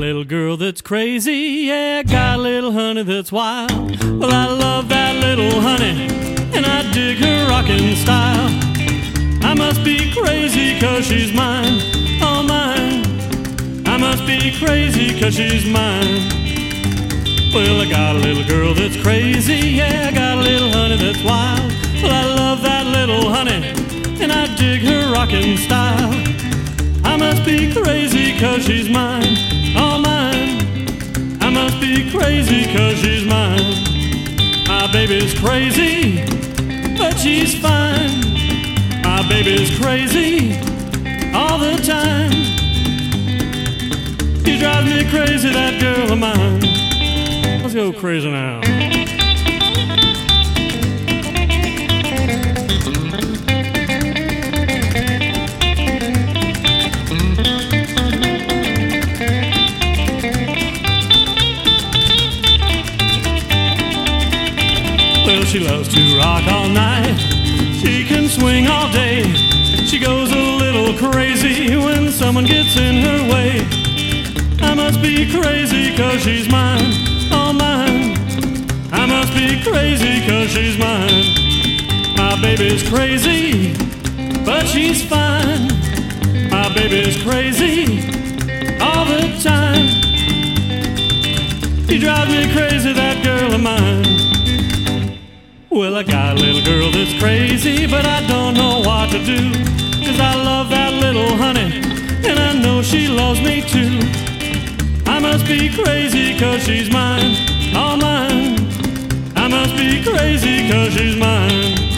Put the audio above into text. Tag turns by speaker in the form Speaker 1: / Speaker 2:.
Speaker 1: little girl that's crazy, yeah, I got a little honey that's wild. Well, I love that little honey, and I dig her rockin' style. I must be crazy 'cause she's mine, all mine. I must be crazy 'cause she's mine. Well, I got a little girl that's crazy, yeah, I got a little honey that's wild. Well, I love that little honey, and I dig her rockin' style. I must be crazy 'cause she's mine, all mine. I must be crazy 'cause she's mine. My baby's crazy, but she's fine. My baby's crazy all the time. She drives me crazy, that girl of mine. Let's go crazy now. Well, she loves to rock all night. She can swing all day. She goes a little crazy when someone gets in her way. I must be crazy 'cause she's mine, all mine. I must be crazy 'cause she's mine. My baby's crazy, but she's fine. My baby's crazy all the time. She drives me crazy, that girl of mine. Well, I got a little girl that's crazy, but I don't know what to do. 'Cause I love that little honey, and I know she loves me too. I must be crazy 'cause she's mine, all mine. I must be crazy 'cause she's mine.